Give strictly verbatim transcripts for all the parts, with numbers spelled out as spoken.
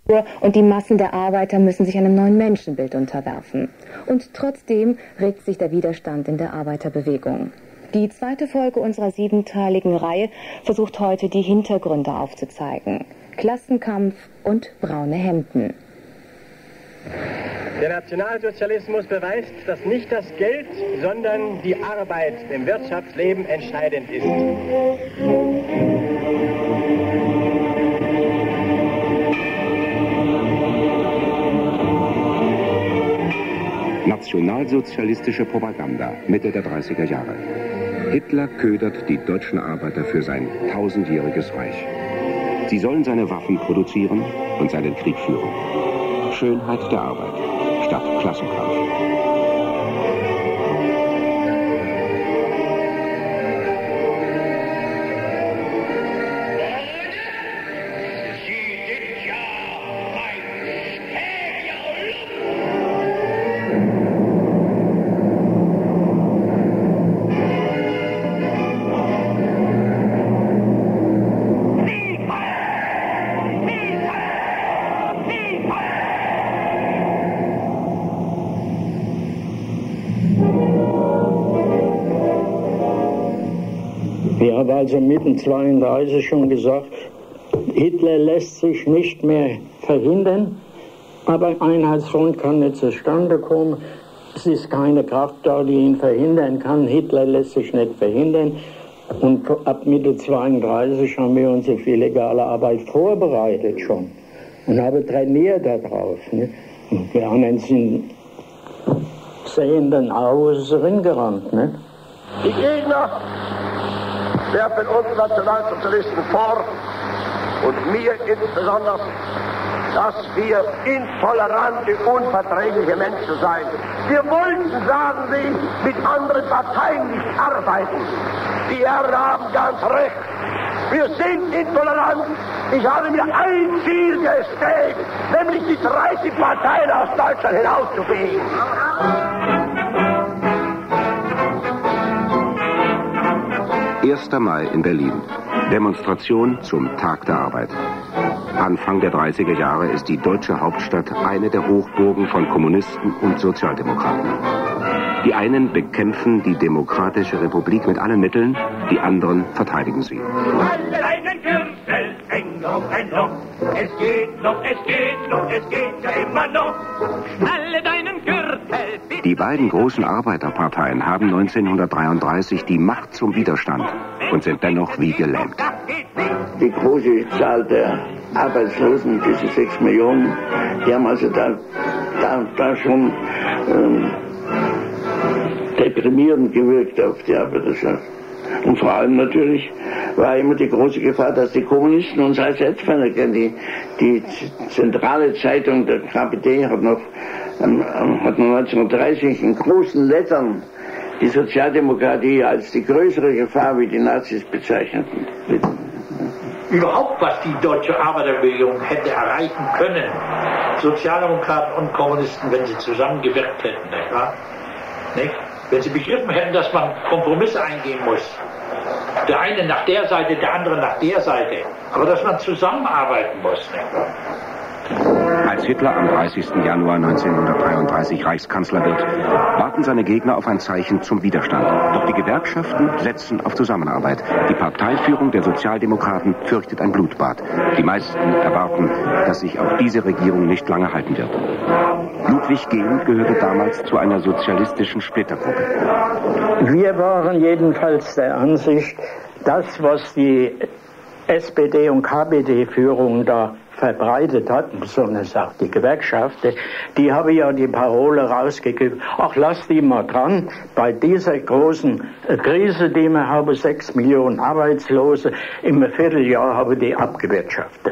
Und die Massen der Arbeiter müssen sich einem neuen Menschenbild unterwerfen. Und trotzdem regt sich der Widerstand in der Arbeiterbewegung. Die zweite Folge unserer siebenteiligen Reihe versucht heute, die Hintergründe aufzuzeigen. Klassenkampf und braune Hemden. Der Nationalsozialismus beweist, dass nicht das Geld, sondern die Arbeit im Wirtschaftsleben entscheidend ist. Nationalsozialistische Propaganda Mitte der dreißiger Jahre. Hitler ködert die deutschen Arbeiter für sein tausendjähriges Reich. Sie sollen seine Waffen produzieren und seinen Krieg führen. Schönheit der Arbeit statt Klassenkampf. Ich habe also mitten zweiunddreißig schon gesagt, Hitler lässt sich nicht mehr verhindern, aber Einheitsfront kann nicht zustande kommen. Es ist keine Kraft da, die ihn verhindern kann. Hitler lässt sich nicht verhindern. Und ab Mitte zweiunddreißig haben wir unsere illegale Arbeit vorbereitet schon und haben trainiert darauf. Ne? Und wir anderen sind sehenden Auges ringerannt. Ne? Die Gegner werfen uns Nationalsozialisten vor und mir insbesondere, dass wir intolerante, unverträgliche Menschen seien. Wir wollten, sagen sie, mit anderen Parteien nicht arbeiten. Die Herren haben ganz recht. Wir sind intolerant. Ich habe mir ein Ziel gestellt, nämlich die dreißig Parteien aus Deutschland hinauszufegen. erster Mai in Berlin. Demonstration zum Tag der Arbeit. Anfang der dreißiger Jahre ist die deutsche Hauptstadt eine der Hochburgen von Kommunisten und Sozialdemokraten. Die einen bekämpfen die Demokratische Republik mit allen Mitteln, die anderen verteidigen sie. Alle deinen Gürtel eng um ein Loch. Es geht noch, es geht noch, es geht ja immer noch. Alle deinen Gürtel. Die beiden großen Arbeiterparteien haben neunzehnhundertdreiunddreißig die Macht zum Widerstand und sind dennoch wie gelähmt. Die große Zahl der Arbeitslosen, diese sechs Millionen, die haben also da, da, da schon ähm, deprimierend gewirkt auf die Arbeiterschaft. Und vor allem natürlich war immer die große Gefahr, dass die Kommunisten uns als Erzfeinde kennen. Die, die zentrale Zeitung, der K P D, hat noch ähm, hat neunzehnhundertdreißig in großen Lettern die Sozialdemokratie als die größere Gefahr wie die Nazis bezeichneten. Überhaupt, was die deutsche Arbeiterbewegung hätte erreichen können, Sozialdemokraten und Kommunisten, wenn sie zusammengewirkt hätten, nicht wahr? Nicht? Wenn sie begriffen hätten, dass man Kompromisse eingehen muss. Der eine nach der Seite, der andere nach der Seite. Aber dass man zusammenarbeiten muss, nicht wahr? Als Hitler am dreißigsten Januar neunzehnhundertdreiunddreißig Reichskanzler wird, warten seine Gegner auf ein Zeichen zum Widerstand. Doch die Gewerkschaften setzen auf Zusammenarbeit. Die Parteiführung der Sozialdemokraten fürchtet ein Blutbad. Die meisten erwarten, dass sich auch diese Regierung nicht lange halten wird. Ludwig Gehlen gehörte damals zu einer sozialistischen Splittergruppe. Wir waren jedenfalls der Ansicht, das, was die S P D und K P D-Führung da verbreitet hat, besonders auch die Gewerkschaften, die haben ja die Parole rausgegeben, ach, lass die mal dran, bei dieser großen Krise, die wir haben, sechs Millionen Arbeitslose, im Vierteljahr haben die abgewirtschaftet.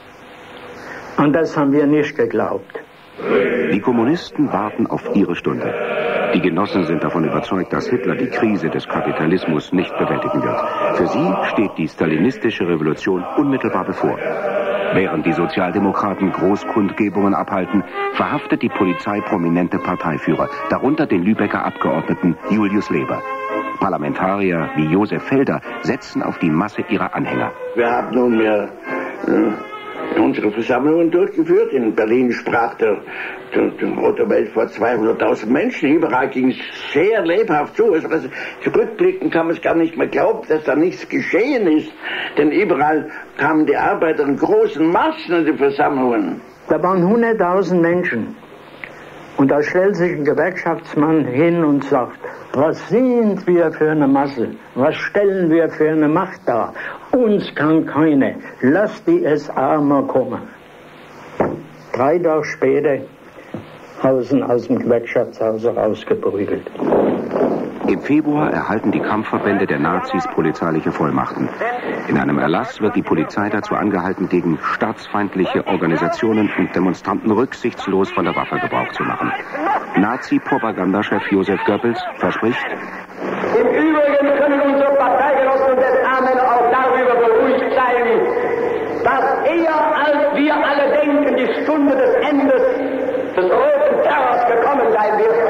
Und das haben wir nicht geglaubt. Die Kommunisten warten auf ihre Stunde. Die Genossen sind davon überzeugt, dass Hitler die Krise des Kapitalismus nicht bewältigen wird. Für sie steht die stalinistische Revolution unmittelbar bevor. Während die Sozialdemokraten Großkundgebungen abhalten, verhaftet die Polizei prominente Parteiführer, darunter den Lübecker Abgeordneten Julius Leber. Parlamentarier wie Josef Felder setzen auf die Masse ihrer Anhänger. Wir haben nunmehr äh, unsere Versammlungen durchgeführt. In Berlin sprach der, der, der Otto Wels vor zweihunderttausend Menschen. Überall ging es sehr lebhaft zu. Also zurückblicken kann man es gar nicht mehr glauben, dass da nichts geschehen ist. Denn überall kamen die Arbeiter in großen Massen in die Versammlungen. Da waren hunderttausend Menschen. Und da stellt sich ein Gewerkschaftsmann hin und sagt, was sind wir für eine Masse? Was stellen wir für eine Macht dar? Uns kann keine. Lass die S A mal kommen. Drei Tage später Hausen aus dem Gewerkschaftshaus rausgeprügelt. Im Februar erhalten die Kampfverbände der Nazis polizeiliche Vollmachten. In einem Erlass wird die Polizei dazu angehalten, gegen staatsfeindliche Organisationen und Demonstranten rücksichtslos von der Waffe Gebrauch zu machen. Nazi-Propagandachef Josef Goebbels verspricht: Im Übrigen können unsere Parteigenossen und S A-Männer auch darüber beruhigt sein, dass eher als wir alle denken, die Stunde des Endes des roten Terrors gekommen sein wird.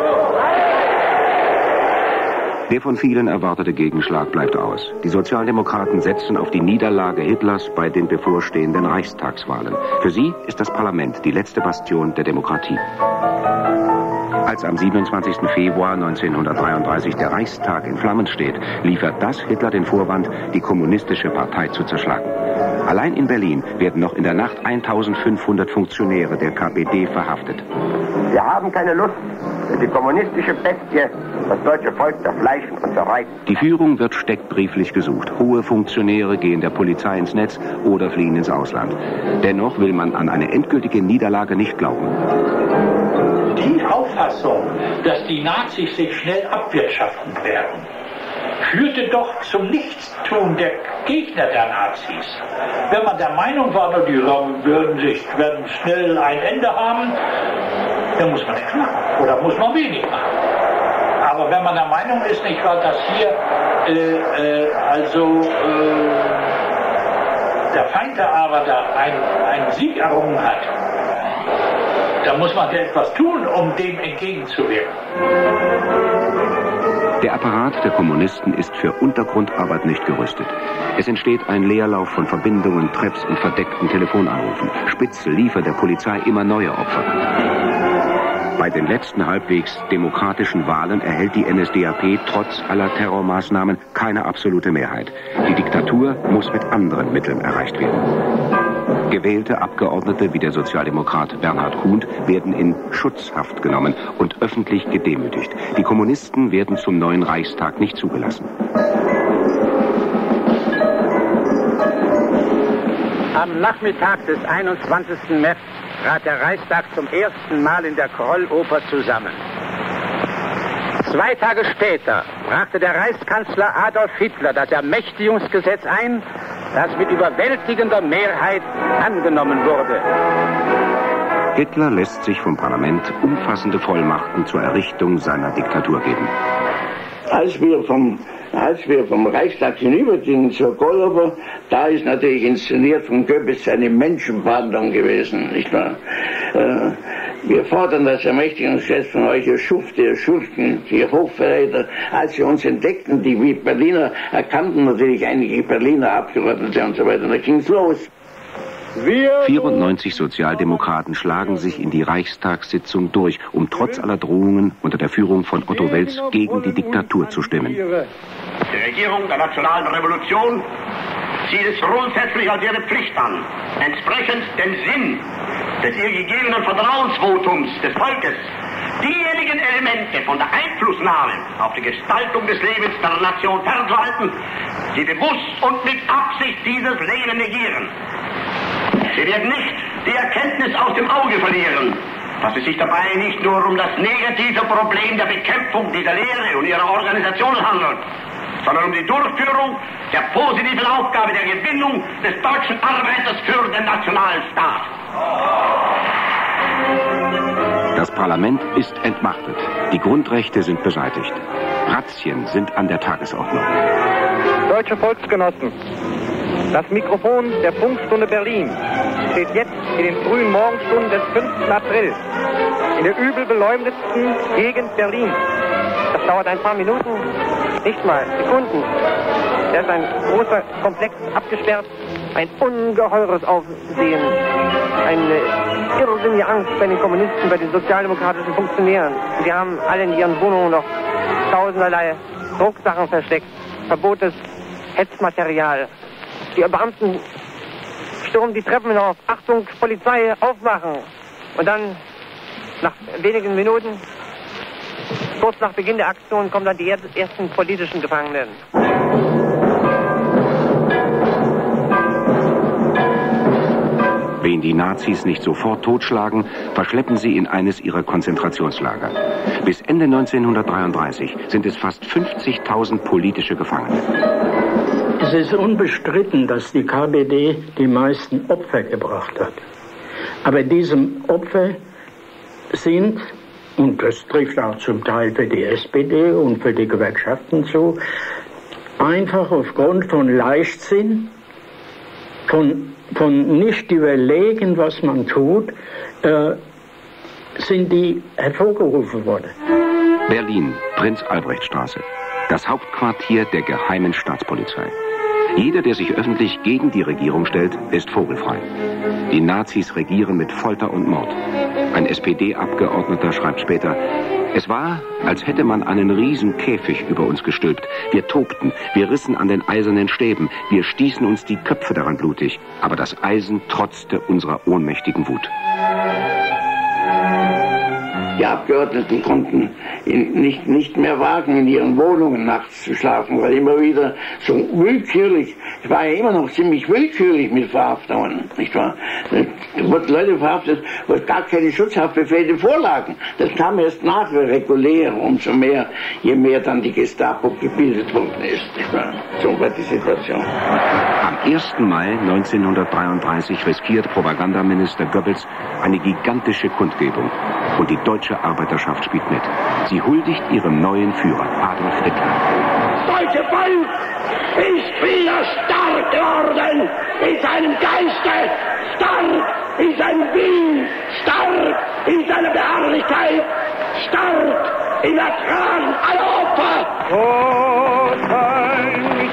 Der von vielen erwartete Gegenschlag bleibt aus. Die Sozialdemokraten setzen auf die Niederlage Hitlers bei den bevorstehenden Reichstagswahlen. Für sie ist das Parlament die letzte Bastion der Demokratie. Als am siebenundzwanzigsten Februar neunzehnhundertdreiunddreißig der Reichstag in Flammen steht, liefert das Hitler den Vorwand, die kommunistische Partei zu zerschlagen. Allein in Berlin werden noch in der Nacht eintausendfünfhundert Funktionäre der K P D verhaftet. Wir haben keine Lust, die kommunistische Bestie das deutsche Volk zerfleischen und zerreißen. Die Führung wird steckbrieflich gesucht. Hohe Funktionäre gehen der Polizei ins Netz oder fliehen ins Ausland. Dennoch will man an eine endgültige Niederlage nicht glauben. Die Auffassung, dass die Nazis sich schnell abwirtschaften werden, führte doch zum Nichtstun der Gegner der Nazis. Wenn man der Meinung war, die würden, sich, werden schnell ein Ende haben, dann muss man nichts machen oder muss man wenig machen. Aber wenn man der Meinung ist, nicht wahr, dass hier äh, äh, also äh, der Feind der Arbeiter einen Sieg errungen hat, da muss man ja etwas tun, um dem entgegenzuwirken. Der Apparat der Kommunisten ist für Untergrundarbeit nicht gerüstet. Es entsteht ein Leerlauf von Verbindungen, Treps und verdeckten Telefonanrufen. Spitzel liefert der Polizei immer neue Opfer. Bei den letzten halbwegs demokratischen Wahlen erhält die N S D A P trotz aller Terrormaßnahmen keine absolute Mehrheit. Die Diktatur muss mit anderen Mitteln erreicht werden. Gewählte Abgeordnete wie der Sozialdemokrat Bernhard Kuhn werden in Schutzhaft genommen und öffentlich gedemütigt. Die Kommunisten werden zum neuen Reichstag nicht zugelassen. Am Nachmittag des einundzwanzigsten März trat der Reichstag zum ersten Mal in der Krolloper zusammen. Zwei Tage später brachte der Reichskanzler Adolf Hitler das Ermächtigungsgesetz ein, das mit überwältigender Mehrheit angenommen wurde. Hitler lässt sich vom Parlament umfassende Vollmachten zur Errichtung seiner Diktatur geben. Als wir vom, als wir vom Reichstag hinübergingen zur Krolloper, da ist natürlich inszeniert von Goebbels eine Menschenwanderung gewesen, nicht wahr? Äh, wir fordern das Ermächtigungsgesetz von euch, ihr Schufte, ihr Schurken, ihr Hochverräter. Als wir uns entdeckten, die Berliner erkannten natürlich einige Berliner Abgeordnete und so weiter, da ging's los. vierundneunzig Sozialdemokraten schlagen sich in die Reichstagssitzung durch, um trotz aller Drohungen unter der Führung von Otto Wels gegen die Diktatur zu stimmen. Die Regierung der Nationalen Revolution sieht es grundsätzlich als ihre Pflicht an, entsprechend dem Sinn des ihr gegebenen Vertrauensvotums des Volkes diejenigen Elemente von der Einflussnahme auf die Gestaltung des Lebens der Nation fernzuhalten, die bewusst und mit Absicht dieses Leben negieren. Sie werden nicht die Erkenntnis aus dem Auge verlieren, dass es sich dabei nicht nur um das negative Problem der Bekämpfung dieser Lehre und ihrer Organisation handelt, sondern um die Durchführung der positiven Aufgabe der Gewinnung des deutschen Arbeiters für den nationalen Staat. Das Parlament ist entmachtet. Die Grundrechte sind beseitigt. Razzien sind an der Tagesordnung. Deutsche Volksgenossen, das Mikrofon der Funkstunde Berlin steht jetzt in den frühen Morgenstunden des fünften April in der übel beleumdetsten Gegend Berlins. Das dauert ein paar Minuten, nicht mal Sekunden. Da ist ein großer Komplex abgesperrt, ein ungeheures Aufsehen eine irrsinnige Angst bei den Kommunisten, bei den sozialdemokratischen Funktionären. Die haben alle in ihren Wohnungen noch tausenderlei Drucksachen versteckt, verbotenes Hetzmaterial. Die Beamten stürmen die Treppen hinauf, Achtung, Polizei, aufmachen. Und dann, nach wenigen Minuten, kurz nach Beginn der Aktion, kommen dann die ersten politischen Gefangenen. Wen die Nazis nicht sofort totschlagen, verschleppen sie in eines ihrer Konzentrationslager. Bis Ende neunzehnhundertdreiunddreißig sind es fast fünfzigtausend politische Gefangene. Es ist unbestritten, dass die K P D die meisten Opfer gebracht hat. Aber diese Opfer sind, und das trifft auch zum Teil für die S P D und für die Gewerkschaften zu, einfach aufgrund von Leichtsinn, von, von nicht überlegen, was man tut, äh, sind die hervorgerufen worden. Berlin, Prinz-Albrecht-Straße, das Hauptquartier der geheimen Staatspolizei. Jeder, der sich öffentlich gegen die Regierung stellt, ist vogelfrei. Die Nazis regieren mit Folter und Mord. Ein S P D-Abgeordneter schreibt später: Es war, als hätte man einen riesen Käfig über uns gestülpt. Wir tobten, wir rissen an den eisernen Stäben, wir stießen uns die Köpfe daran blutig. Aber das Eisen trotzte unserer ohnmächtigen Wut. Die Abgeordneten konnten nicht, nicht mehr wagen, in ihren Wohnungen nachts zu schlafen, weil immer wieder so willkürlich, es war ja immer noch ziemlich willkürlich mit Verhaftungen, nicht wahr? Da wurden Leute verhaftet, wo gar keine Schutzhaftbefehle vorlagen. Das kam erst nach, regulär, umso mehr, je mehr dann die Gestapo gebildet worden ist, nicht wahr? So war die Situation. Am ersten Mai neunzehnhundertdreiunddreißig riskiert Propagandaminister Goebbels eine gigantische Kundgebung. Und die deutsche Arbeiterschaft spielt mit. Sie huldigt ihrem neuen Führer, Adolf Hitler. Das deutsche Volk ist wieder stark geworden in seinem Geiste, stark in seinem Willen, stark in seiner Beharrlichkeit, stark im Ertragen aller Opfer. Gott, ein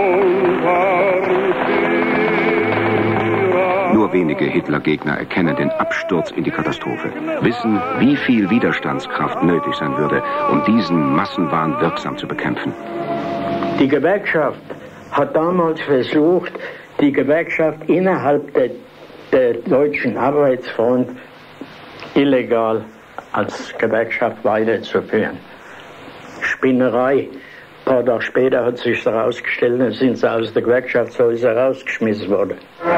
Nur wenige Hitler-Gegner erkennen den Absturz in die Katastrophe, wissen, wie viel Widerstandskraft nötig sein würde, um diesen Massenwahn wirksam zu bekämpfen. Die Gewerkschaft hat damals versucht, die Gewerkschaft innerhalb der, der Deutschen Arbeitsfront illegal als Gewerkschaft weiterzuführen. Spinnerei. Ein paar Tage später hat sich herausgestellt, dann sind sie aus der Gewerkschaftshäuser rausgeschmissen worden.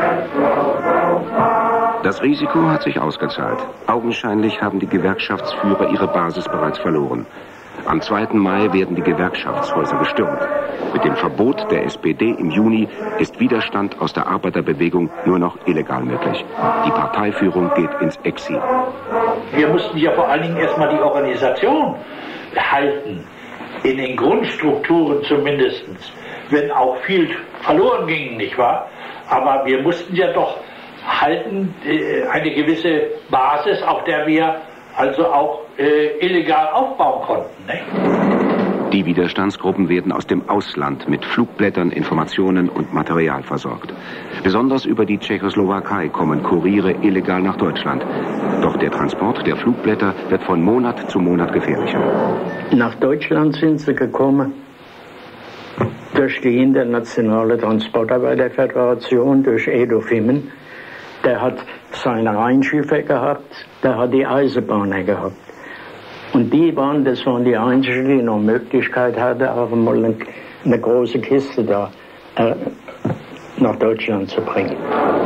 Das Risiko hat sich ausgezahlt. Augenscheinlich haben die Gewerkschaftsführer ihre Basis bereits verloren. Am zweiten Mai werden die Gewerkschaftshäuser gestürmt. Mit dem Verbot der S P D im Juni ist Widerstand aus der Arbeiterbewegung nur noch illegal möglich. Die Parteiführung geht ins Exil. Wir mussten ja vor allen Dingen erstmal die Organisation halten. In den Grundstrukturen zumindest, wenn auch viel verloren ging, nicht wahr? Aber wir mussten ja doch halten, äh, eine gewisse Basis, auf der wir also auch äh, illegal aufbauen konnten, nicht? Die Widerstandsgruppen werden aus dem Ausland mit Flugblättern, Informationen und Material versorgt. Besonders über die Tschechoslowakei kommen Kuriere illegal nach Deutschland. Doch der Transport der Flugblätter wird von Monat zu Monat gefährlicher. Nach Deutschland sind sie gekommen durch die internationale Transportarbeiterföderation, durch Edo Fimmen. Der hat seine Rheinschiffe gehabt, der hat die Eisenbahner gehabt. Und die waren, das waren die einzigen, die noch Möglichkeit hatten, auch mal eine, eine große Kiste da äh, nach Deutschland zu bringen.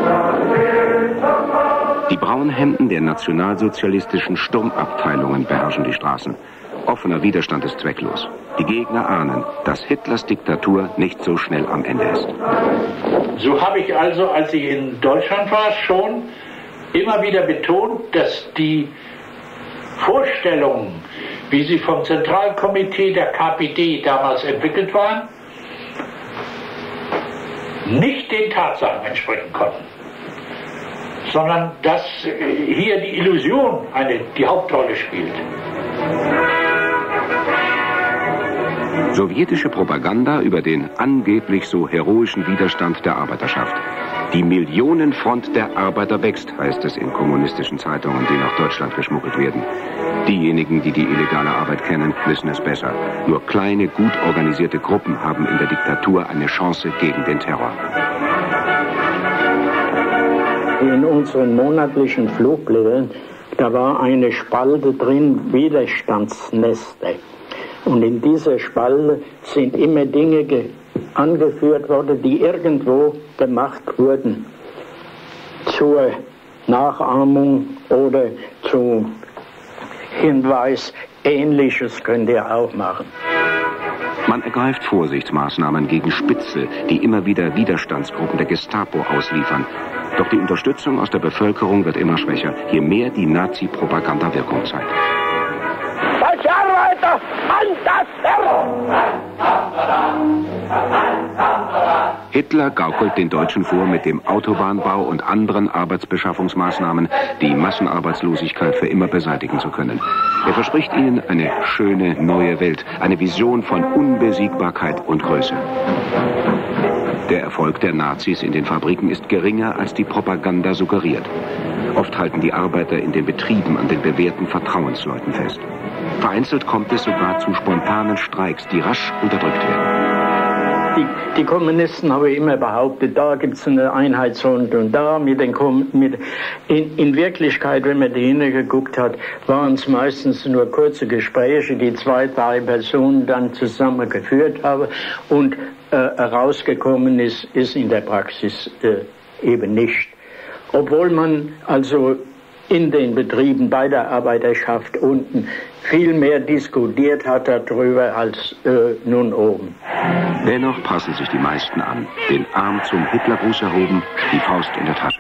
Die Braunhemden der nationalsozialistischen Sturmabteilungen beherrschen die Straßen. Offener Widerstand ist zwecklos. Die Gegner ahnen, dass Hitlers Diktatur nicht so schnell am Ende ist. So habe ich also, als ich in Deutschland war, schon immer wieder betont, dass die Vorstellungen, wie sie vom Zentralkomitee der K P D damals entwickelt waren, nicht den Tatsachen entsprechen konnten, sondern dass hier die Illusion eine, die Hauptrolle spielt. Sowjetische Propaganda über den angeblich so heroischen Widerstand der Arbeiterschaft. Die Millionenfront der Arbeiter wächst, heißt es in kommunistischen Zeitungen, die nach Deutschland geschmuggelt werden. Diejenigen, die die illegale Arbeit kennen, wissen es besser. Nur kleine, gut organisierte Gruppen haben in der Diktatur eine Chance gegen den Terror. In unseren monatlichen Flugblättern, da war eine Spalte drin, Widerstandsneste. Und in dieser Spalte sind immer Dinge angeführt worden, die irgendwo gemacht wurden. Zur Nachahmung oder zu Hinweis, Ähnliches könnt ihr auch machen. Man ergreift Vorsichtsmaßnahmen gegen Spitzel, die immer wieder Widerstandsgruppen der Gestapo ausliefern. Doch die Unterstützung aus der Bevölkerung wird immer schwächer, je mehr die Nazi-Propaganda Wirkung zeigt. Deutsche Arbeiter, an das Terror! Hitler gaukelt den Deutschen vor, mit dem Autobahnbau und anderen Arbeitsbeschaffungsmaßnahmen die Massenarbeitslosigkeit für immer beseitigen zu können. Er verspricht ihnen eine schöne neue Welt, eine Vision von Unbesiegbarkeit und Größe. Der Erfolg der Nazis in den Fabriken ist geringer, als die Propaganda suggeriert. Oft halten die Arbeiter in den Betrieben an den bewährten Vertrauensleuten fest. Vereinzelt kommt es sogar zu spontanen Streiks, die rasch unterdrückt werden. Die, die Kommunisten haben immer behauptet, da gibt es eine Einheitsfront und da mit den Kom mit in, in Wirklichkeit, wenn man die hingeguckt hat, waren es meistens nur kurze Gespräche, die zwei, drei Personen dann zusammen geführt haben und äh, herausgekommen ist, ist in der Praxis äh, eben nicht. Obwohl man also in den Betrieben bei der Arbeiterschaft unten viel mehr diskutiert hat darüber als äh, nun oben. Dennoch passen sich die meisten an, den Arm zum Hitlergruß erhoben, die Faust in der Tasche.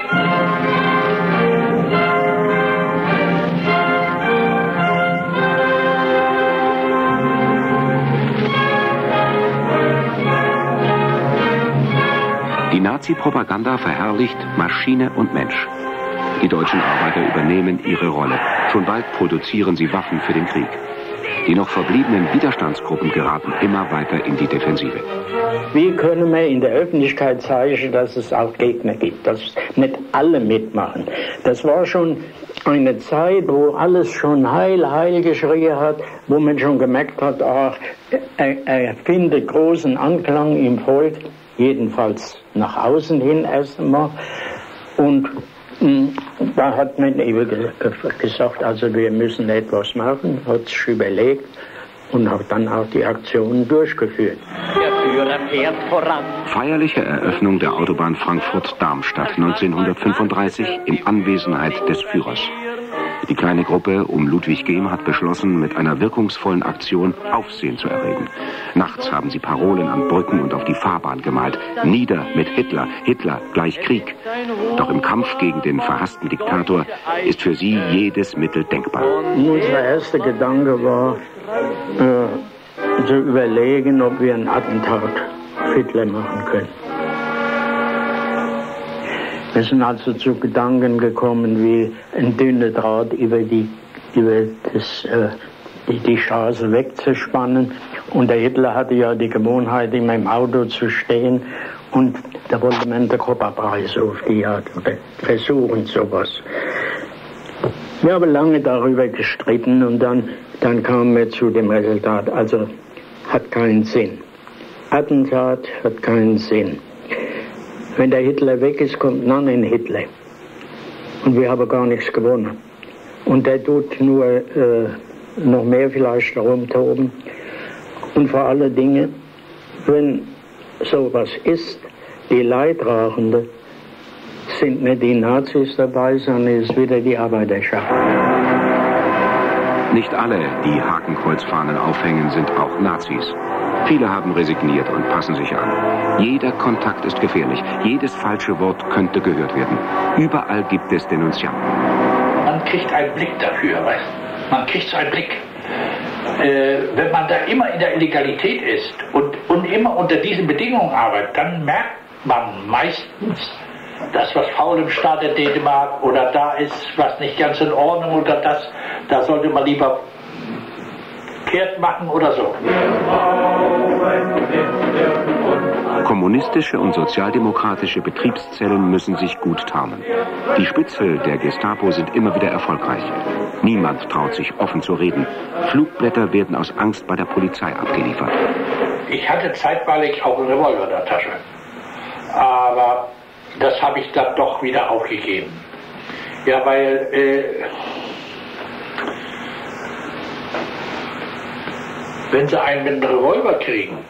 Die Nazi-Propaganda verherrlicht Maschine und Mensch. Die deutschen Arbeiter übernehmen ihre Rolle. Schon bald produzieren sie Waffen für den Krieg. Die noch verbliebenen Widerstandsgruppen geraten immer weiter in die Defensive. Wie können wir in der Öffentlichkeit zeigen, dass es auch Gegner gibt, dass nicht alle mitmachen? Das war schon eine Zeit, wo alles schon heil, heil geschrien hat, wo man schon gemerkt hat, ach, er, er findet großen Anklang im Volk, jedenfalls nach außen hin erst einmal. Und da hat man eben gesagt, also wir müssen etwas machen, hat sich überlegt und hat dann auch die Aktionen durchgeführt. Der Führer fährt voran. Feierliche Eröffnung der Autobahn Frankfurt-Darmstadt neunzehnhundertfünfunddreißig in Anwesenheit des Führers. Die kleine Gruppe um Ludwig Gehm hat beschlossen, mit einer wirkungsvollen Aktion Aufsehen zu erregen. Nachts haben sie Parolen an Brücken und auf die Fahrbahn gemalt. Nieder mit Hitler, Hitler gleich Krieg. Doch im Kampf gegen den verhassten Diktator ist für sie jedes Mittel denkbar. Unser erster Gedanke war, äh, zu überlegen, ob wir ein Attentat auf Hitler machen können. Wir sind also zu Gedanken gekommen, wie ein dünner Draht über die, über das, äh, die, die Straße wegzuspannen. Und der Hitler hatte ja die Gewohnheit, immer im Auto zu stehen. Und da wollte man den Kopfpreis auf die Art oder versuchen sowas. Wir haben lange darüber gestritten und dann, dann kamen wir zu dem Resultat. Also hat keinen Sinn. Attentat hat keinen Sinn. Wenn der Hitler weg ist, kommt dann ein Hitler. Und wir haben gar nichts gewonnen. Und der tut nur äh, noch mehr vielleicht herumtoben. Und vor allen Dingen, wenn sowas ist, die Leidtragenden sind nicht die Nazis dabei, sondern es ist wieder die Arbeiterschaft. Nicht alle, die Hakenkreuzfahnen aufhängen, sind auch Nazis. Viele haben resigniert und passen sich an. Jeder Kontakt ist gefährlich. Jedes falsche Wort könnte gehört werden. Überall gibt es Denunzianten. Man kriegt einen Blick dafür, weißt du? Man kriegt so einen Blick. Äh, wenn man da immer in der Illegalität ist und, und immer unter diesen Bedingungen arbeitet, dann merkt man meistens, dass was faul im Staat in Dänemark oder da ist was nicht ganz in Ordnung oder das, da sollte man lieber kehrt machen oder so. Kommunistische und sozialdemokratische Betriebszellen müssen sich gut tarnen. Die Spitzel der Gestapo sind immer wieder erfolgreich. Niemand traut sich offen zu reden. Flugblätter werden aus Angst bei der Polizei abgeliefert. Ich hatte zeitweilig auch einen Revolver in der Tasche. Aber das habe ich dann doch wieder aufgegeben. Ja, weil äh, wenn sie einen mit einem Revolver kriegen,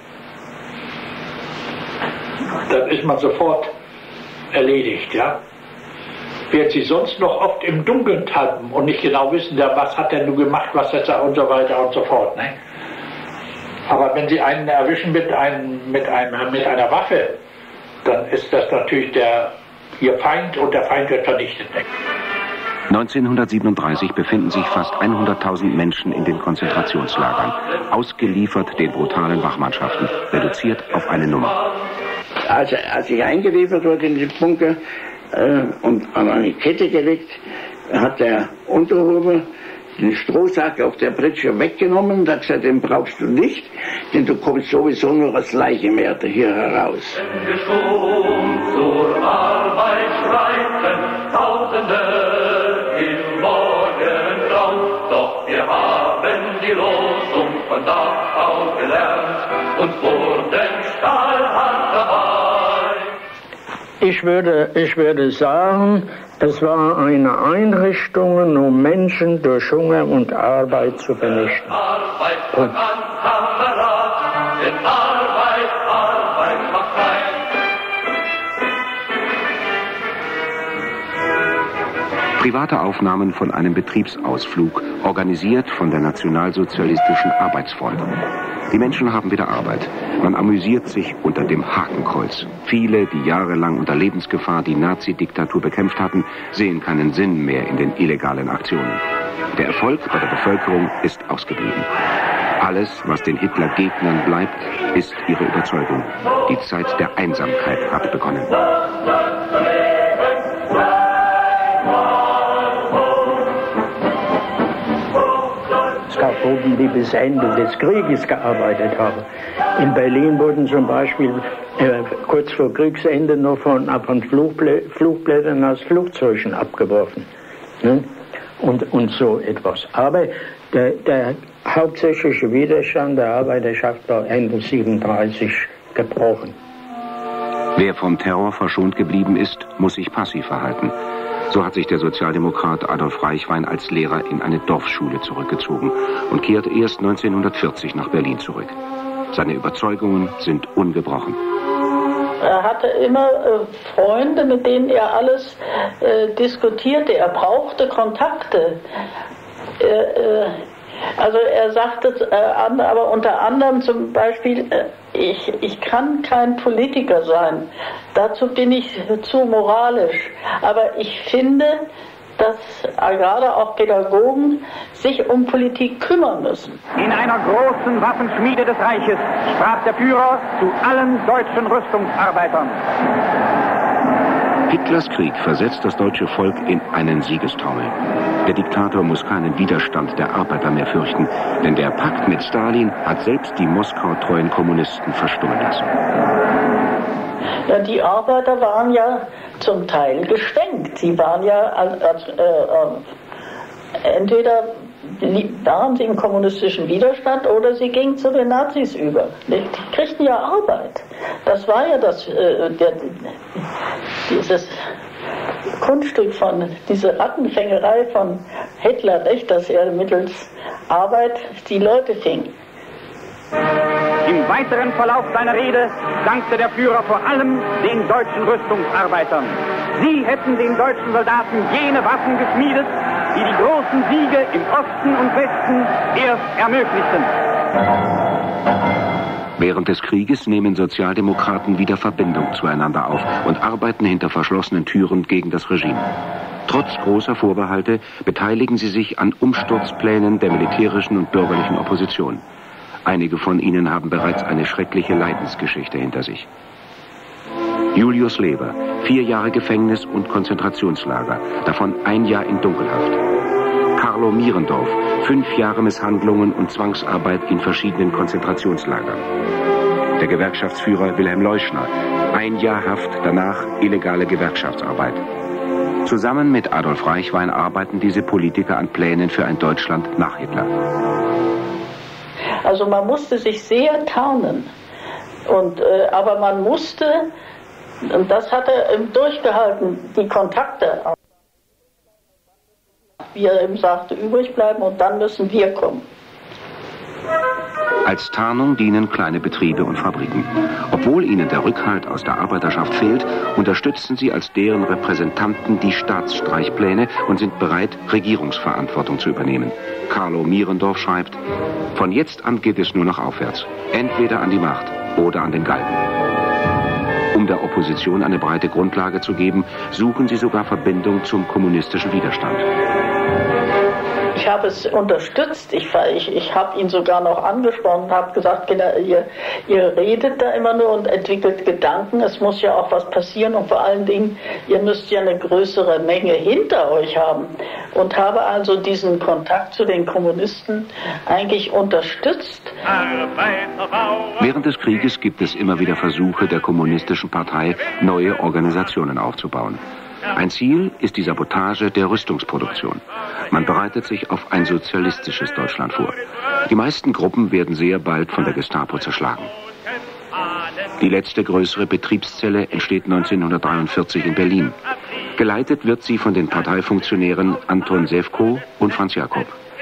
dann ist man sofort erledigt, ja. Während sie sonst noch oft im Dunkeln tappen und nicht genau wissen, ja, was hat der nun gemacht, was hat er und so weiter und so fort, ne? Aber wenn sie einen erwischen mit, einem, mit, einem, mit einer Waffe, dann ist das natürlich der, ihr Feind und der Feind wird vernichtet. neunzehnhundertsiebenunddreißig befinden sich fast hunderttausend Menschen in den Konzentrationslagern, ausgeliefert den brutalen Wachmannschaften, reduziert auf eine Nummer. Also, als ich eingeliefert wurde in den Bunker äh, und an eine Kette gelegt, hat der Unterhuber den Strohsack auf der Pritsche weggenommen und hat gesagt, den brauchst du nicht, denn du kommst sowieso nur als Leichenwärter hier heraus. Wenn wir schon zur Arbeit schreiten, Tausende im Morgengrauen, doch wir haben die Losung von Dachau gelernt und wurden stahlhart dabei. Ich würde, ich würde sagen, es war eine Einrichtung, um Menschen durch Hunger und Arbeit zu vernichten. Arbeit fang an, Kamerad, denn Arbeit, Arbeit macht frei. Private Aufnahmen von einem Betriebsausflug, organisiert von der Nationalsozialistischen Arbeitsfront. Die Menschen haben wieder Arbeit. Man amüsiert sich unter dem Hakenkreuz. Viele, die jahrelang unter Lebensgefahr die Nazi-Diktatur bekämpft hatten, sehen keinen Sinn mehr in den illegalen Aktionen. Der Erfolg bei der Bevölkerung ist ausgeblieben. Alles, was den Hitler-Gegnern bleibt, ist ihre Überzeugung. Die Zeit der Einsamkeit hat begonnen. Es gab Gruppen, die bis Ende des Krieges gearbeitet haben. In Berlin wurden zum Beispiel äh, kurz vor Kriegsende noch von, von Flugbl Flugblättern aus Flugzeugen abgeworfen. Ne? Und, und so etwas. Aber der, der hauptsächliche Widerstand der Arbeiterschaft war Ende siebenunddreißig gebrochen. Wer vom Terror verschont geblieben ist, muss sich passiv verhalten. So hat sich der Sozialdemokrat Adolf Reichwein als Lehrer in eine Dorfschule zurückgezogen und kehrt erst neunzehnhundertvierzig nach Berlin zurück. Seine Überzeugungen sind ungebrochen. Er hatte immer äh, Freunde, mit denen er alles äh, diskutierte. Er brauchte Kontakte. Äh, äh, also er sagte, äh, aber unter anderem zum Beispiel, äh, ich, ich kann kein Politiker sein. Dazu bin ich zu moralisch. Aber ich finde, dass äh, gerade auch Pädagogen sich um Politik kümmern müssen. In einer großen Waffenschmiede des Reiches sprach der Führer zu allen deutschen Rüstungsarbeitern. Hitlers Krieg versetzt das deutsche Volk in einen Siegestaumel. Der Diktator muss keinen Widerstand der Arbeiter mehr fürchten, denn der Pakt mit Stalin hat selbst die Moskau-treuen Kommunisten verstummen lassen. Ja, die Arbeiter waren ja zum Teil gestängt. Sie waren ja als, als, äh, äh, entweder waren sie im kommunistischen Widerstand oder sie gingen zu den Nazis über. Die kriegten ja Arbeit. Das war ja das, äh, der, dieses Kunststück von, diese Rattenfängerei von Hitler, nicht, dass er mittels Arbeit die Leute fing. Im weiteren Verlauf seiner Rede dankte der Führer vor allem den deutschen Rüstungsarbeitern. Sie hätten den deutschen Soldaten jene Waffen geschmiedet, die die großen Siege im Osten und Westen erst ermöglichten. Während des Krieges nehmen Sozialdemokraten wieder Verbindung zueinander auf und arbeiten hinter verschlossenen Türen gegen das Regime. Trotz großer Vorbehalte beteiligen sie sich an Umsturzplänen der militärischen und bürgerlichen Opposition. Einige von ihnen haben bereits eine schreckliche Leidensgeschichte hinter sich. Julius Leber, vier Jahre Gefängnis und Konzentrationslager, davon ein Jahr in Dunkelhaft. Carlo Mierendorf, fünf Jahre Misshandlungen und Zwangsarbeit in verschiedenen Konzentrationslagern. Der Gewerkschaftsführer Wilhelm Leuschner. Ein Jahr Haft, danach illegale Gewerkschaftsarbeit. Zusammen mit Adolf Reichwein arbeiten diese Politiker an Plänen für ein Deutschland nach Hitler. Also man musste sich sehr tarnen. Und, äh, aber man musste, und das hat er eben durchgehalten, die Kontakte, wie er eben sagte, übrig bleiben und dann müssen wir kommen. Als Tarnung dienen kleine Betriebe und Fabriken. Obwohl ihnen der Rückhalt aus der Arbeiterschaft fehlt, unterstützen sie als deren Repräsentanten die Staatsstreichpläne und sind bereit, Regierungsverantwortung zu übernehmen. Carlo Mierendorf schreibt, von jetzt an geht es nur noch aufwärts. Entweder an die Macht oder an den Galgen. Um der Opposition eine breite Grundlage zu geben, suchen sie sogar Verbindung zum kommunistischen Widerstand. Ich habe es unterstützt, ich, ich, ich habe ihn sogar noch angesprochen, habe gesagt, ihr, ihr redet da immer nur und entwickelt Gedanken, es muss ja auch was passieren und vor allen Dingen, ihr müsst ja eine größere Menge hinter euch haben. Und habe also diesen Kontakt zu den Kommunisten eigentlich unterstützt. Während des Krieges gibt es immer wieder Versuche der Kommunistischen Partei, neue Organisationen aufzubauen. Ein Ziel ist die Sabotage der Rüstungsproduktion. Man bereitet sich auf ein sozialistisches Deutschland vor. Die meisten Gruppen werden sehr bald von der Gestapo zerschlagen. Die letzte größere Betriebszelle entsteht neunzehnhundertdreiundvierzig in Berlin. Geleitet wird sie von den Parteifunktionären Anton Sewko und Franz Jakob.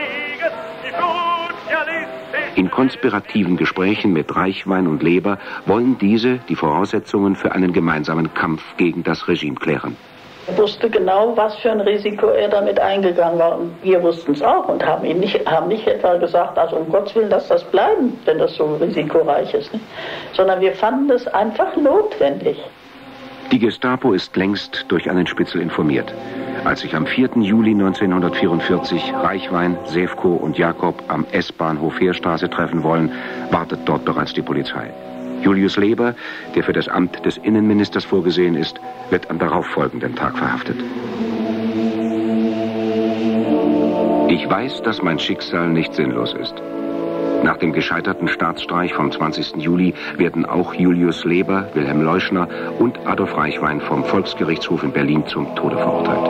In konspirativen Gesprächen mit Reichwein und Leber wollen diese die Voraussetzungen für einen gemeinsamen Kampf gegen das Regime klären. Er wusste genau, was für ein Risiko er damit eingegangen war. Und wir wussten es auch und haben, ihn nicht, haben nicht etwa gesagt, also um Gottes Willen, lass das bleiben, wenn das so risikoreich ist. Nicht? Sondern wir fanden es einfach notwendig. Die Gestapo ist längst durch einen Spitzel informiert. Als sich am vierten Juli neunzehnhundertvierundvierzig Reichwein, Sewko und Jakob am S-Bahnhof Heerstraße treffen wollen, wartet dort bereits die Polizei. Julius Leber, der für das Amt des Innenministers vorgesehen ist, wird am darauffolgenden Tag verhaftet. Ich weiß, dass mein Schicksal nicht sinnlos ist. Nach dem gescheiterten Staatsstreich vom zwanzigsten Juli werden auch Julius Leber, Wilhelm Leuschner und Adolf Reichwein vom Volksgerichtshof in Berlin zum Tode verurteilt.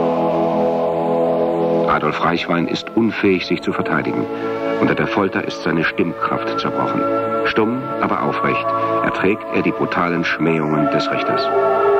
Adolf Reichwein ist unfähig, sich zu verteidigen. Unter der Folter ist seine Stimmkraft zerbrochen. Stumm, aber aufrecht erträgt er die brutalen Schmähungen des Richters.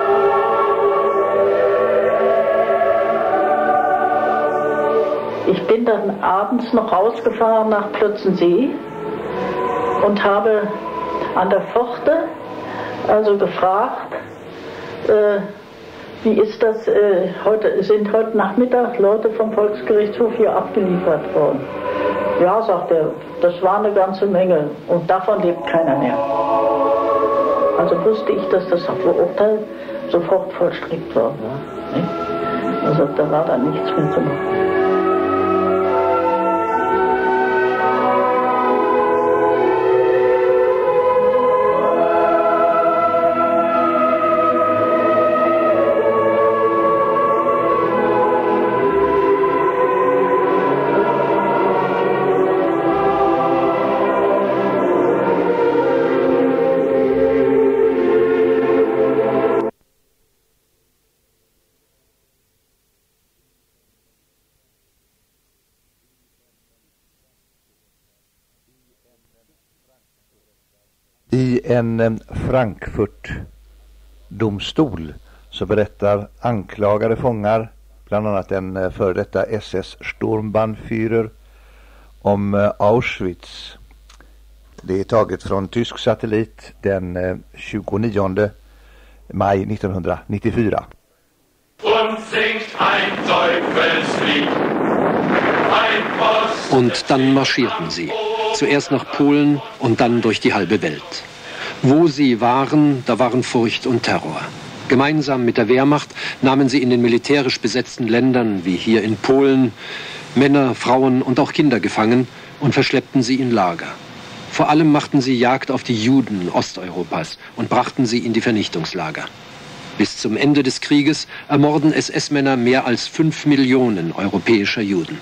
Ich bin dann abends noch rausgefahren nach Plötzensee und habe an der Pforte also gefragt, äh, wie ist das, äh, heute, sind heute Nachmittag Leute vom Volksgerichtshof hier abgeliefert worden? Ja, sagt er, das war eine ganze Menge und davon lebt keiner mehr. Also wusste ich, dass das Urteil sofort vollstreckt worden war. Nicht? Also da war dann nichts mehr zu machen. I en Frankfurt-domstol så berättar anklagade fångar, bland annat en före detta S S-Sturmbannführer, om Auschwitz. Det är taget från tysk satellit den tjugonionde maj nittonhundranittiofyra. Und dann marschierten sie. Zuerst nach Polen und dann durch die halbe Welt. Wo sie waren, da waren Furcht und Terror. Gemeinsam mit der Wehrmacht nahmen sie in den militärisch besetzten Ländern, wie hier in Polen, Männer, Frauen und auch Kinder gefangen und verschleppten sie in Lager. Vor allem machten sie Jagd auf die Juden Osteuropas und brachten sie in die Vernichtungslager. Bis zum Ende des Krieges ermorden S S-Männer mehr als fünf Millionen europäischer Juden.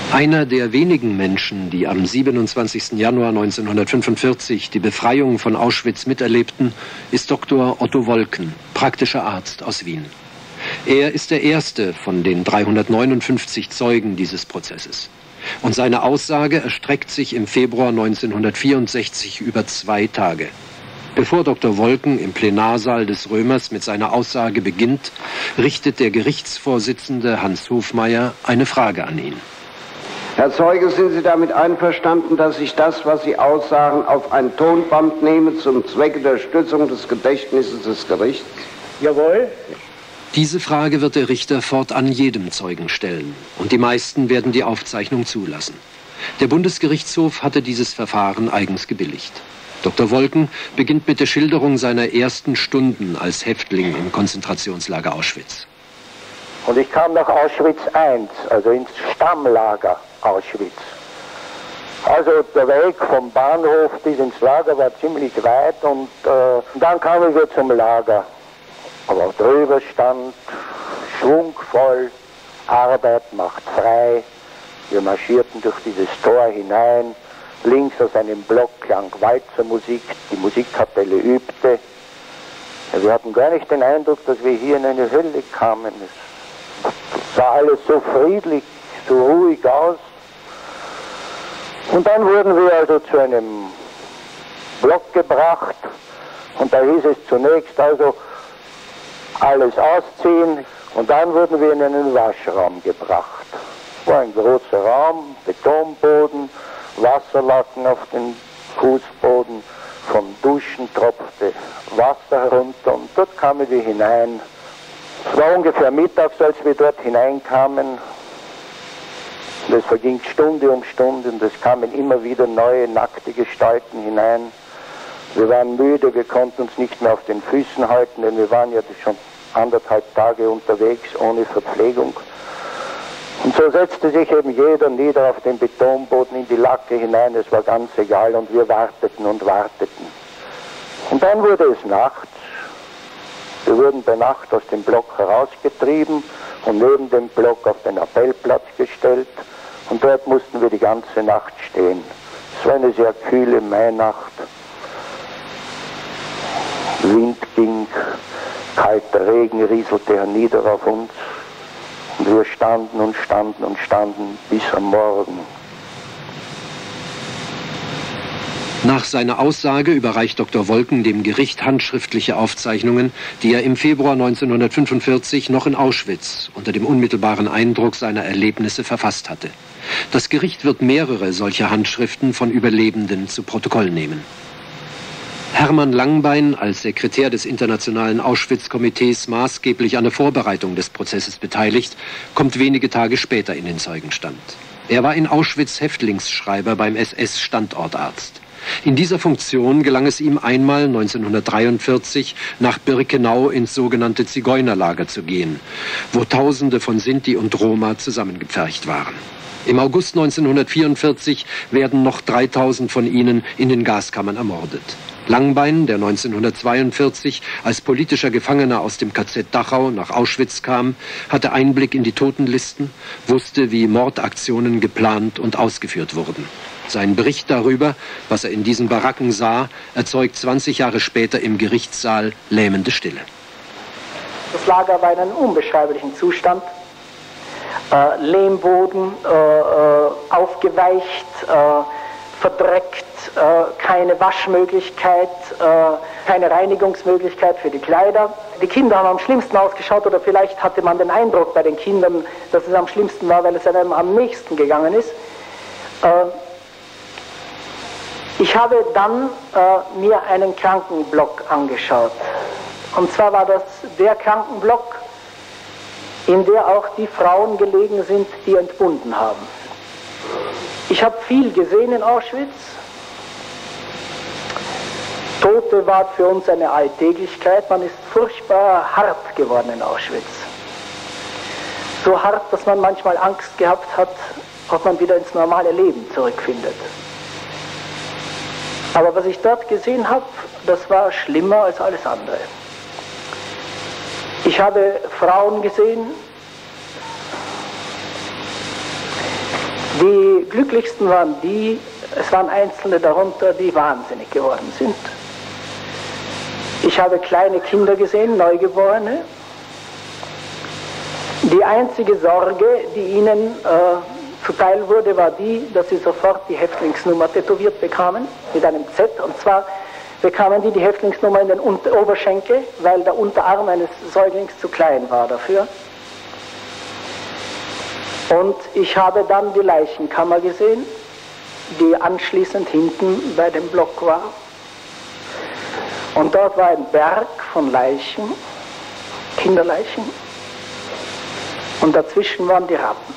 Einer der wenigen Menschen, die am siebenundzwanzigsten Januar neunzehnhundertfünfundvierzig die Befreiung von Auschwitz miterlebten, ist Doktor Otto Wolken, praktischer Arzt aus Wien. Er ist der erste von den dreihundertneunundfünfzig Zeugen dieses Prozesses. Und seine Aussage erstreckt sich im Februar neunzehnhundertvierundsechzig über zwei Tage. Bevor Doktor Wolken im Plenarsaal des Römers mit seiner Aussage beginnt, richtet der Gerichtsvorsitzende Hans Hofmeier eine Frage an ihn. Herr Zeuge, sind Sie damit einverstanden, dass ich das, was Sie aussagen, auf ein Tonband nehme zum Zwecke der Stützung des Gedächtnisses des Gerichts? Jawohl. Diese Frage wird der Richter fortan jedem Zeugen stellen, und die meisten werden die Aufzeichnung zulassen. Der Bundesgerichtshof hatte dieses Verfahren eigens gebilligt. Doktor Wolken beginnt mit der Schilderung seiner ersten Stunden als Häftling im Konzentrationslager Auschwitz. Und ich kam nach Auschwitz eins, also ins Stammlager Auschwitz. Also der Weg vom Bahnhof bis ins Lager war ziemlich weit und äh, dann kamen wir zum Lager. Aber drüber stand, schwungvoll, Arbeit macht frei. Wir marschierten durch dieses Tor hinein. Links aus einem Block klang Walzermusik, die Musikkapelle übte. Ja, wir hatten gar nicht den Eindruck, dass wir hier in eine Hölle kamen. Es sah alles so friedlich, so ruhig aus. Und dann wurden wir also zu einem Block gebracht und da hieß es zunächst also alles ausziehen und dann wurden wir in einen Waschraum gebracht. Es war ein großer Raum, Betonboden, Wasserlaken auf den Fußboden, vom Duschen tropfte Wasser herunter und dort kamen wir hinein. Es war ungefähr mittags, als wir dort hineinkamen. Und es verging Stunde um Stunde und es kamen immer wieder neue nackte Gestalten hinein. Wir waren müde, wir konnten uns nicht mehr auf den Füßen halten, denn wir waren ja schon anderthalb Tage unterwegs ohne Verpflegung. Und so setzte sich eben jeder nieder auf den Betonboden in die Lacke hinein, es war ganz egal und wir warteten und warteten. Und dann wurde es Nacht. Wir wurden bei Nacht aus dem Block herausgetrieben und neben dem Block auf den Appellplatz gestellt und dort mussten wir die ganze Nacht stehen. Es war eine sehr kühle Mainacht. Wind ging, kalter Regen rieselte hernieder auf uns und wir standen und standen und standen bis am Morgen. Nach seiner Aussage überreicht Doktor Wolken dem Gericht handschriftliche Aufzeichnungen, die er im Februar neunzehnhundertfünfundvierzig noch in Auschwitz unter dem unmittelbaren Eindruck seiner Erlebnisse verfasst hatte. Das Gericht wird mehrere solcher Handschriften von Überlebenden zu Protokoll nehmen. Hermann Langbein, als Sekretär des Internationalen Auschwitz-Komitees maßgeblich an der Vorbereitung des Prozesses beteiligt, kommt wenige Tage später in den Zeugenstand. Er war in Auschwitz Häftlingsschreiber beim S S-Standortarzt. In dieser Funktion gelang es ihm einmal neunzehnhundertdreiundvierzig nach Birkenau ins sogenannte Zigeunerlager zu gehen, wo Tausende von Sinti und Roma zusammengepfercht waren. Im August neunzehnhundertvierundvierzig werden noch dreitausend von ihnen in den Gaskammern ermordet. Langbein, der neunzehnhundertzweiundvierzig als politischer Gefangener aus dem K Z Dachau nach Auschwitz kam, hatte Einblick in die Totenlisten, wusste, wie Mordaktionen geplant und ausgeführt wurden. Sein Bericht darüber, was er in diesen Baracken sah, erzeugt zwanzig Jahre später im Gerichtssaal lähmende Stille. Das Lager war in einem unbeschreiblichen Zustand. Äh, Lehmboden, äh, äh, aufgeweicht, äh, verdreckt, äh, keine Waschmöglichkeit, äh, keine Reinigungsmöglichkeit für die Kleider. Die Kinder haben am schlimmsten ausgeschaut oder vielleicht hatte man den Eindruck bei den Kindern, dass es am schlimmsten war, weil es einem am nächsten gegangen ist. Äh, ich habe dann äh, mir einen Krankenblock angeschaut. Und zwar war das der Krankenblock, in der auch die Frauen gelegen sind, die entbunden haben. Ich habe viel gesehen in Auschwitz. Tote war für uns eine Alltäglichkeit. Man ist furchtbar hart geworden in Auschwitz. So hart, dass man manchmal Angst gehabt hat, ob man wieder ins normale Leben zurückfindet. Aber was ich dort gesehen habe, das war schlimmer als alles andere. Ich habe Frauen gesehen, Die glücklichsten waren die, es waren Einzelne darunter, die wahnsinnig geworden sind. Ich habe kleine Kinder gesehen, Neugeborene. Die einzige Sorge, die ihnen äh, zuteil wurde, war die, dass sie sofort die Häftlingsnummer tätowiert bekamen, mit einem Z. Und zwar bekamen die die Häftlingsnummer in den Unter- Oberschenkel, weil der Unterarm eines Säuglings zu klein war dafür. Und ich habe dann die Leichenkammer gesehen, die anschließend hinten bei dem Block war. Und dort war ein Berg von Leichen, Kinderleichen. Und dazwischen waren die Ratten.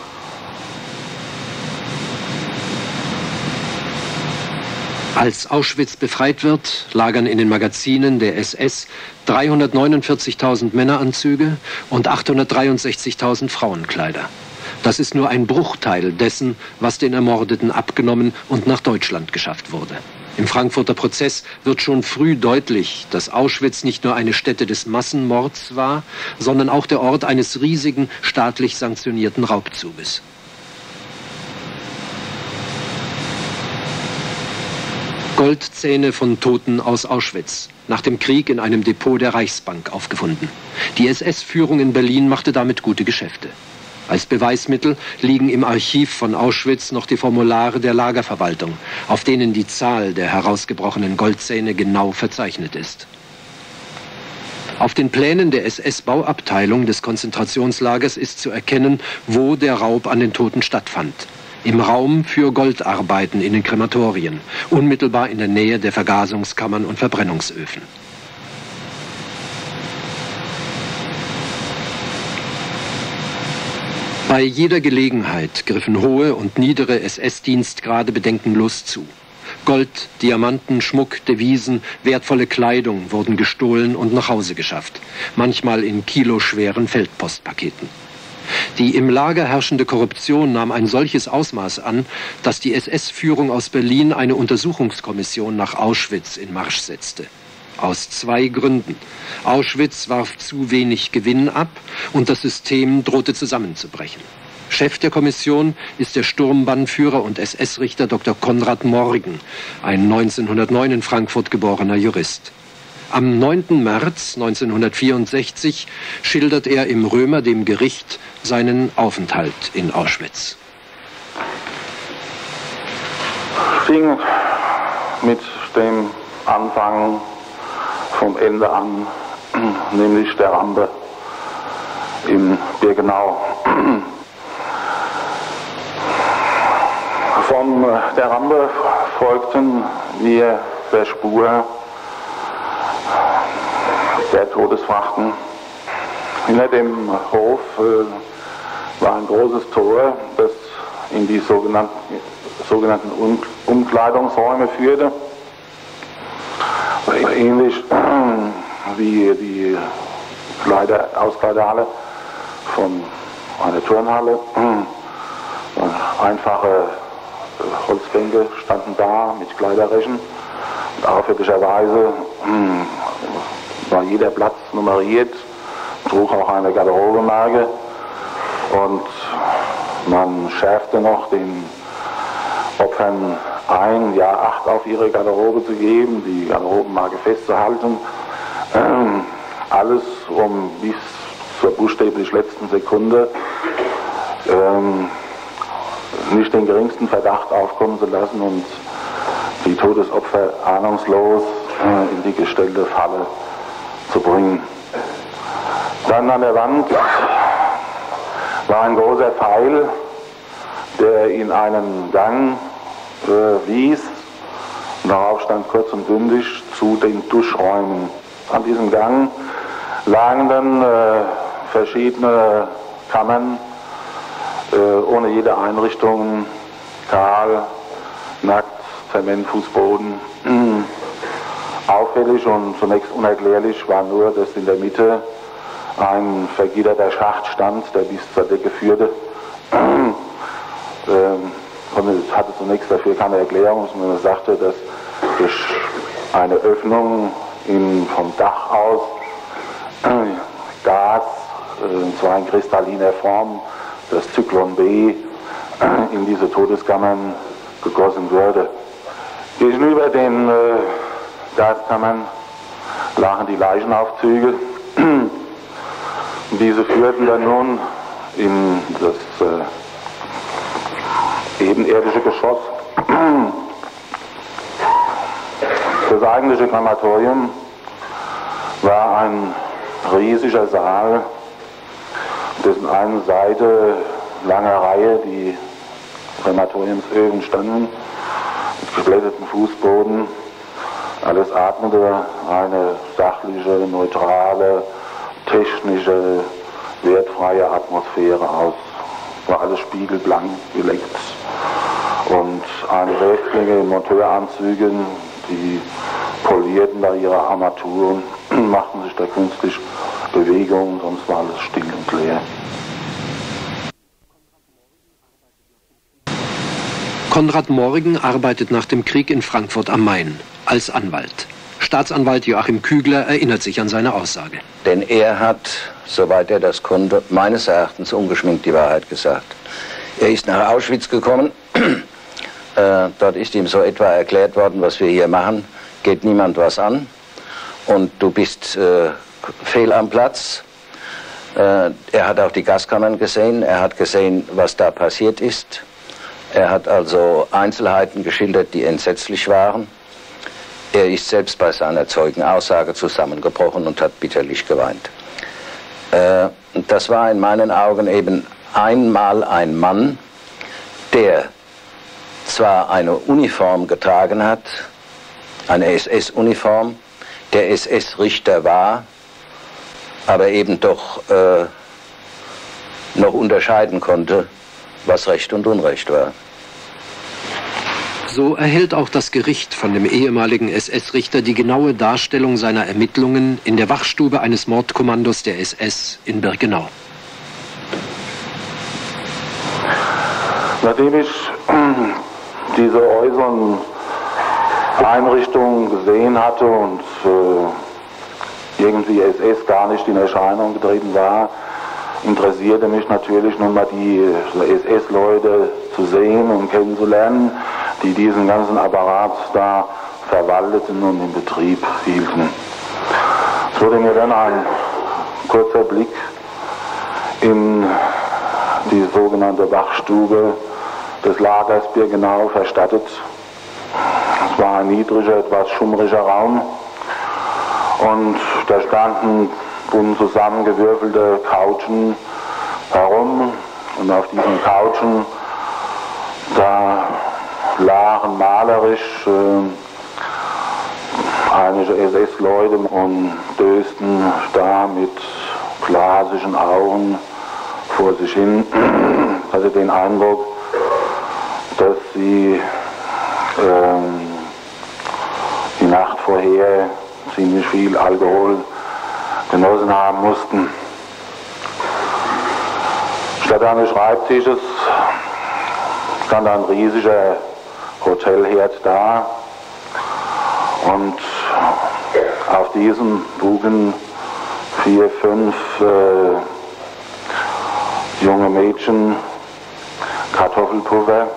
Als Auschwitz befreit wird, lagern in den Magazinen der S S dreihundertneunundvierzigtausend Männeranzüge und achthundertdreiundsechzigtausend Frauenkleider. Das ist nur ein Bruchteil dessen, was den Ermordeten abgenommen und nach Deutschland geschafft wurde. Im Frankfurter Prozess wird schon früh deutlich, dass Auschwitz nicht nur eine Stätte des Massenmords war, sondern auch der Ort eines riesigen, staatlich sanktionierten Raubzuges. Goldzähne von Toten aus Auschwitz, nach dem Krieg in einem Depot der Reichsbank aufgefunden. Die S S-Führung in Berlin machte damit gute Geschäfte. Als Beweismittel liegen im Archiv von Auschwitz noch die Formulare der Lagerverwaltung, auf denen die Zahl der herausgebrochenen Goldzähne genau verzeichnet ist. Auf den Plänen der S S-Bauabteilung des Konzentrationslagers ist zu erkennen, wo der Raub an den Toten stattfand. Im Raum für Goldarbeiten in den Krematorien, unmittelbar in der Nähe der Vergasungskammern und Verbrennungsöfen. Bei jeder Gelegenheit griffen hohe und niedere S S-Dienstgrade bedenkenlos zu. Gold, Diamanten, Schmuck, Devisen, wertvolle Kleidung wurden gestohlen und nach Hause geschafft, manchmal in kiloschweren Feldpostpaketen. Die im Lager herrschende Korruption nahm ein solches Ausmaß an, dass die S S-Führung aus Berlin eine Untersuchungskommission nach Auschwitz in Marsch setzte. Aus zwei Gründen. Auschwitz warf zu wenig Gewinn ab und das System drohte zusammenzubrechen. Chef der Kommission ist der Sturmbannführer und S S-Richter Doktor Konrad Morgen, ein neunzehnhundertneun in Frankfurt geborener Jurist. Am neunten März neunzehnhundertvierundsechzig schildert er im Römer dem Gericht seinen Aufenthalt in Auschwitz. Fing mit dem Anfang vom Ende an, nämlich der Rampe in Birkenau. Von der Rampe folgten wir der Spur der Todesfrachten. Hinter dem Hof äh, war ein großes Tor, das in die sogenannten, sogenannten um Umkleidungsräume führte. Ähnlich äh, wie die Kleider, Auskleiderhalle von einer Turnhalle. Äh, einfache Holzbänke standen da mit Kleiderrechen. Und auffälligerweise äh, war jeder Platz nummeriert, trug auch eine Garderobemarke und man schärfte noch den Opfern ein, ja Acht auf ihre Garderobe zu geben, die Garderobenmarke festzuhalten. Ähm, alles, um bis zur buchstäblich letzten Sekunde ähm, nicht den geringsten Verdacht aufkommen zu lassen und die Todesopfer ahnungslos äh, in die gestellte Falle zu bringen. Dann an der Wand war ein großer Pfeil, der in einen Gang äh, wies. Und darauf stand kurz und bündig zu den Duschräumen. An diesem Gang lagen dann äh, verschiedene Kammern äh, ohne jede Einrichtung, kahl, nackt, Zementfußboden. Auffällig und zunächst unerklärlich war nur, dass in der Mitte ein vergitterter Schacht stand, der bis zur Decke führte. ähm, und es hatte zunächst dafür keine Erklärung, sondern es sagte, dass durch eine Öffnung in, vom Dach aus äh, Gas, äh, und zwar in kristalliner Form, das Zyklon B, äh, in diese Todeskammern gegossen wurde. Gegenüber den äh, Gaskammern lagen die Leichenaufzüge. Diese führten dann nun in das äh, ebenirdische Geschoss. Das eigentliche Krematorium war ein riesiger Saal, dessen eine Seite langer Reihe die Krematoriumsöfen standen, mit geblättertem Fußboden. Alles atmete eine sachliche, neutrale, technische, wertfreie Atmosphäre aus. War alles spiegelblank geleckt und eine Häftlinge in Monteuranzügen, die polierten da ihre Armaturen, machten sich da künstlich Bewegungen, sonst war alles still und leer. Konrad Morgen arbeitet nach dem Krieg in Frankfurt am Main als Anwalt. Staatsanwalt Joachim Kügler erinnert sich an seine Aussage. Denn er hat, soweit er das konnte, meines Erachtens ungeschminkt die Wahrheit gesagt. Er ist nach Auschwitz gekommen. Äh, dort ist ihm so etwa erklärt worden, was wir hier machen, geht niemand was an und du bist äh, fehl am Platz. Äh, er hat auch die Gaskammern gesehen, er hat gesehen, was da passiert ist. Er hat also Einzelheiten geschildert, die entsetzlich waren. Er ist selbst bei seiner Zeugenaussage zusammengebrochen und hat bitterlich geweint. Äh, das war in meinen Augen eben einmal ein Mann, der zwar eine Uniform getragen hat, eine S S-Uniform, der S S-Richter war, aber eben doch äh, noch unterscheiden konnte, was Recht und Unrecht war. So erhält auch das Gericht von dem ehemaligen S S-Richter die genaue Darstellung seiner Ermittlungen in der Wachstube eines Mordkommandos der S S in Birkenau. Nachdem ich diese äußeren Einrichtungen gesehen hatte und äh, irgendwie S S gar nicht in Erscheinung getreten war, interessierte mich natürlich nun mal die S S-Leute zu sehen und kennenzulernen, die diesen ganzen Apparat da verwalteten und in Betrieb hielten. Es wurde mir dann ein kurzer Blick in die sogenannte Wachstube des Lagers Birkenau verstattet. Es war ein niedriger, etwas schummriger Raum und da standen bunt zusammengewürfelte Couchen herum und auf diesen Couchen da lagen malerisch äh, einige S S-Leute und dösten da mit glasischen Augen vor sich hin. Ich hatte den Eindruck, dass sie ähm, die Nacht vorher ziemlich viel Alkohol genossen haben mussten. Statt eines Schreibtisches stand ein riesiger Hotelherd da und auf diesem trugen vier, fünf äh, junge Mädchen Kartoffelpulver.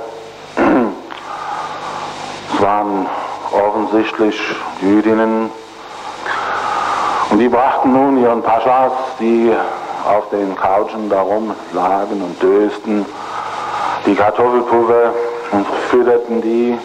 Es waren offensichtlich Jüdinnen und die brachten nun ihren Paschas, die auf den Couchen darum lagen und dösten, die Kartoffelpulver und fütterten die.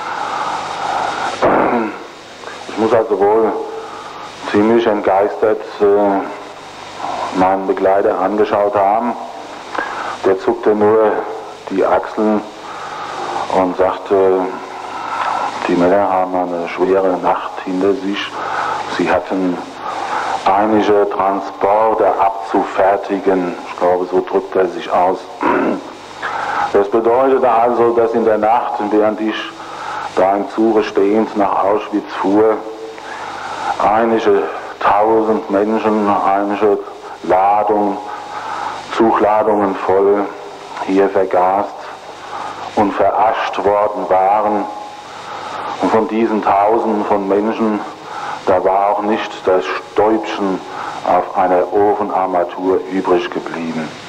Ich muss also wohl ziemlich entgeistert äh, meinen Begleiter angeschaut haben. Der zuckte nur die Achseln und sagte, die Männer haben eine schwere Nacht hinter sich. Sie hatten einige Transporte abzufertigen. Ich glaube, so drückt er sich aus. Das bedeutete also, dass in der Nacht, während ich da im Zuge stehend nach Auschwitz fuhr, einige tausend Menschen, einige Ladungen, Zugladungen voll hier vergast und verascht worden waren. Und von diesen Tausenden von Menschen, da war auch nicht das Stäubchen auf einer Ofenarmatur übrig geblieben.